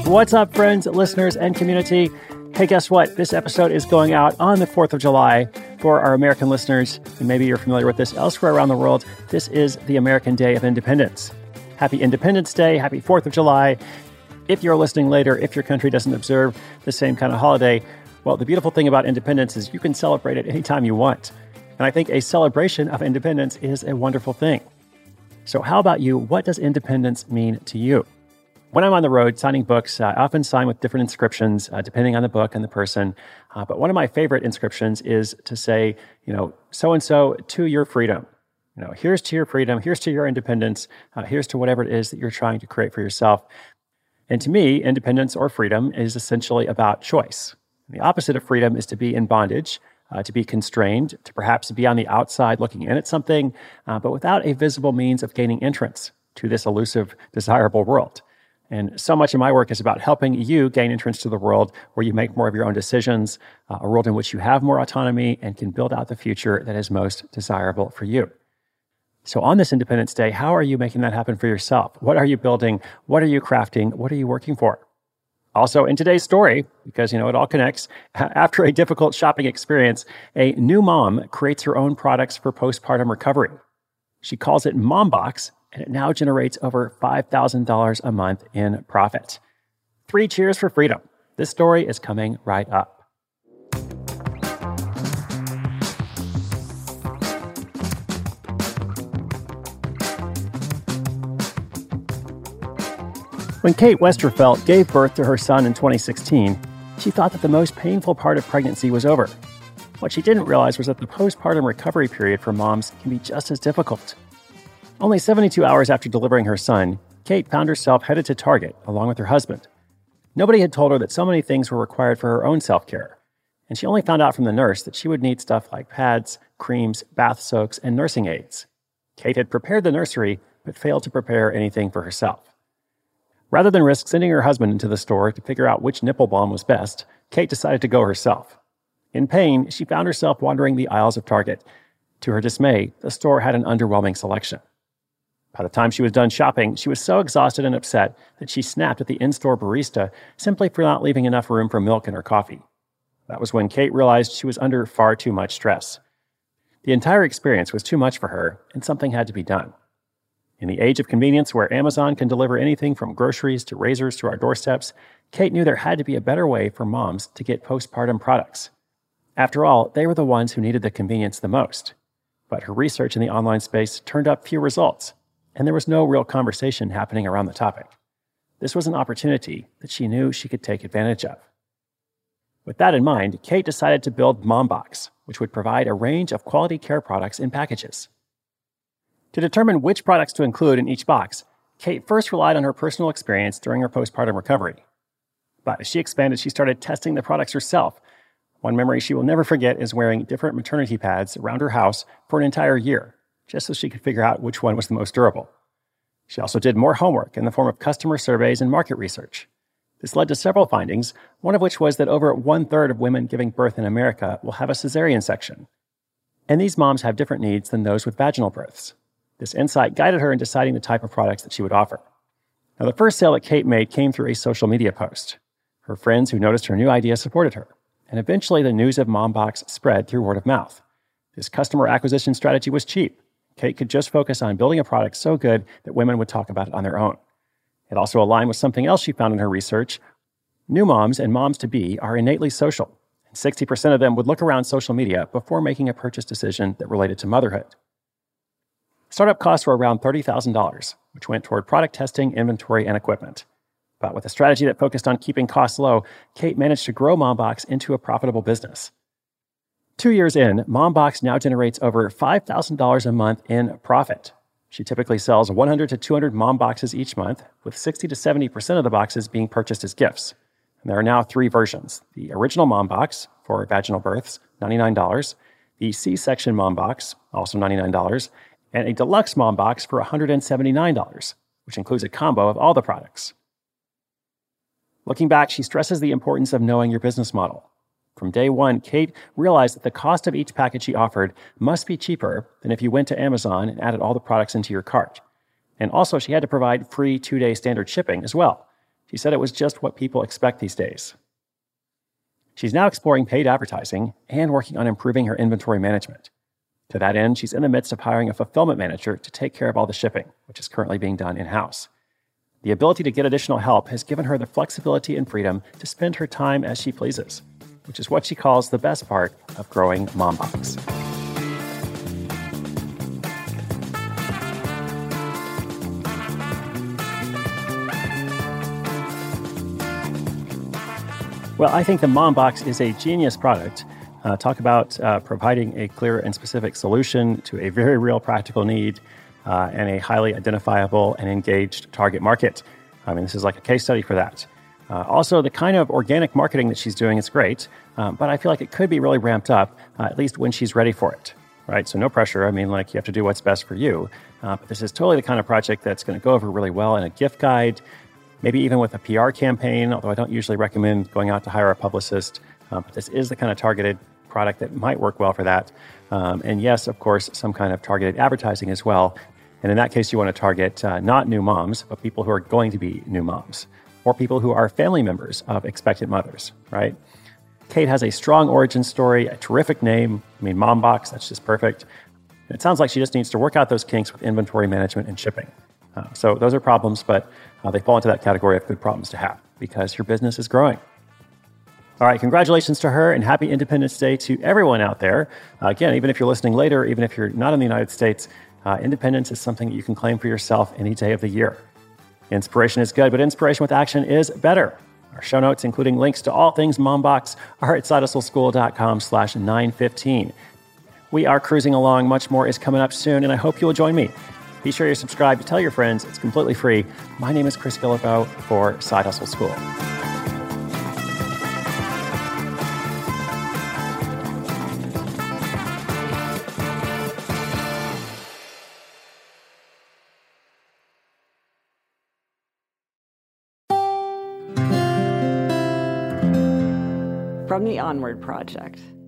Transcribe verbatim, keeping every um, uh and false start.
What's up, friends, listeners, and community? Hey, guess what? This episode is going out on the fourth of July. For our American listeners, and maybe you're familiar with this elsewhere around the world, this is the American Day of Independence. Happy Independence Day. Happy fourth of July. If you're listening later, if your country doesn't observe the same kind of holiday, well, the beautiful thing about independence is you can celebrate it anytime you want. And I think a celebration of independence is a wonderful thing. So how about you? What does independence mean to you? When I'm on the road signing books, uh, I often sign with different inscriptions, uh, depending on the book and the person. Uh, but one of my favorite inscriptions is to say, you know, so-and-so to your freedom. You know, here's to your freedom, here's to your independence, uh, here's to whatever it is that you're trying to create for yourself. And to me, independence or freedom is essentially about choice. And the opposite of freedom is to be in bondage, uh, to be constrained, to perhaps be on the outside looking in at something, uh, but without a visible means of gaining entrance to this elusive, desirable world. And so much of my work is about helping you gain entrance to the world where you make more of your own decisions, uh, a world in which you have more autonomy and can build out the future that is most desirable for you. So on this Independence Day, how are you making that happen for yourself? What are you building? What are you crafting? What are you working for? Also, in today's story, because, you know, it all connects, after a difficult shopping experience, a new mom creates her own products for postpartum recovery. She calls it MomBox, and it now generates over five thousand dollars a month in profit. Three cheers for freedom. This story is coming right up. When Kate Westerfelt gave birth to her son in twenty sixteen, she thought that the most painful part of pregnancy was over. What she didn't realize was that the postpartum recovery period for moms can be just as difficult. Only seventy-two hours after delivering her son, Kate found herself headed to Target along with her husband. Nobody had told her that so many things were required for her own self-care, and she only found out from the nurse that she would need stuff like pads, creams, bath soaks, and nursing aids. Kate had prepared the nursery, but failed to prepare anything for herself. Rather than risk sending her husband into the store to figure out which nipple balm was best, Kate decided to go herself. In pain, she found herself wandering the aisles of Target. To her dismay, the store had an underwhelming selection. By the time she was done shopping, she was so exhausted and upset that she snapped at the in-store barista simply for not leaving enough room for milk in her coffee. That was when Kate realized she was under far too much stress. The entire experience was too much for her, and something had to be done. In the age of convenience where Amazon can deliver anything from groceries to razors to our doorsteps, Kate knew there had to be a better way for moms to get postpartum products. After all, they were the ones who needed the convenience the most. But her research in the online space turned up few results, and there was no real conversation happening around the topic. This was an opportunity that she knew she could take advantage of. With that in mind, Kate decided to build MomBox, which would provide a range of quality care products in packages. To determine which products to include in each box, Kate first relied on her personal experience during her postpartum recovery. But as she expanded, she started testing the products herself. One memory she will never forget is wearing different maternity pads around her house for an entire year, just so she could figure out which one was the most durable. She also did more homework in the form of customer surveys and market research. This led to several findings, one of which was that over one-third of women giving birth in America will have a cesarean section. And these moms have different needs than those with vaginal births. This insight guided her in deciding the type of products that she would offer. Now, the first sale that Kate made came through a social media post. Her friends who noticed her new idea supported her, and eventually the news of MomBox spread through word of mouth. This customer acquisition strategy was cheap. Kate could just focus on building a product so good that women would talk about it on their own. It also aligned with something else she found in her research. New moms and moms-to-be are innately social, and sixty percent of them would look around social media before making a purchase decision that related to motherhood. Startup costs were around thirty thousand dollars, which went toward product testing, inventory, and equipment. But with a strategy that focused on keeping costs low, Kate managed to grow MomBox into a profitable business. Two years in, MomBox now generates over five thousand dollars a month in profit. She typically sells one hundred to two hundred MomBoxes each month, with sixty to seventy percent of the boxes being purchased as gifts. And there are now three versions. The original MomBox, for vaginal births, ninety-nine dollars, the C-section MomBox, also ninety-nine dollars, and a deluxe MomBox for one hundred seventy-nine dollars, which includes a combo of all the products. Looking back, she stresses the importance of knowing your business model. From day one, Kate realized that the cost of each package she offered must be cheaper than if you went to Amazon and added all the products into your cart. And also, she had to provide free two-day standard shipping as well. She said it was just what people expect these days. She's now exploring paid advertising and working on improving her inventory management. To that end, she's in the midst of hiring a fulfillment manager to take care of all the shipping, which is currently being done in-house. The ability to get additional help has given her the flexibility and freedom to spend her time as she pleases, which is what she calls the best part of growing MomBox. Well, I think the MomBox is a genius product. Uh, talk about uh, providing a clear and specific solution to a very real practical need uh, and a highly identifiable and engaged target market. I mean, this is like a case study for that. Uh, also, the kind of organic marketing that she's doing is great, um, but I feel like it could be really ramped up, uh, at least when she's ready for it, right? So no pressure. I mean, like you have to do what's best for you. Uh, but this is totally the kind of project that's going to go over really well in a gift guide, maybe even with a P R campaign, although I don't usually recommend going out to hire a publicist. Um, but this is the kind of targeted product that might work well for that. Um, and yes, of course, some kind of targeted advertising as well. And in that case, you want to target uh, not new moms, but people who are going to be new moms, or people who are family members of expectant mothers, right? Kate has a strong origin story, a terrific name. I mean, MomBox, that's just perfect. And it sounds like she just needs to work out those kinks with inventory management and shipping. Uh, so those are problems, but uh, they fall into that category of good problems to have because your business is growing. All right, congratulations to her and happy Independence Day to everyone out there. Uh, again, even if you're listening later, even if you're not in the United States, uh, independence is something that you can claim for yourself any day of the year. Inspiration is good, but inspiration with action is better. Our show notes, including links to all things MomBox, are at sidehustleschool.com slash 915. We are cruising along. Much more is coming up soon, and I hope you'll join me. Be sure you're subscribed to tell your friends. It's completely free. My name is Chris Guillebeau for Side Hustle School. From the Onward Project.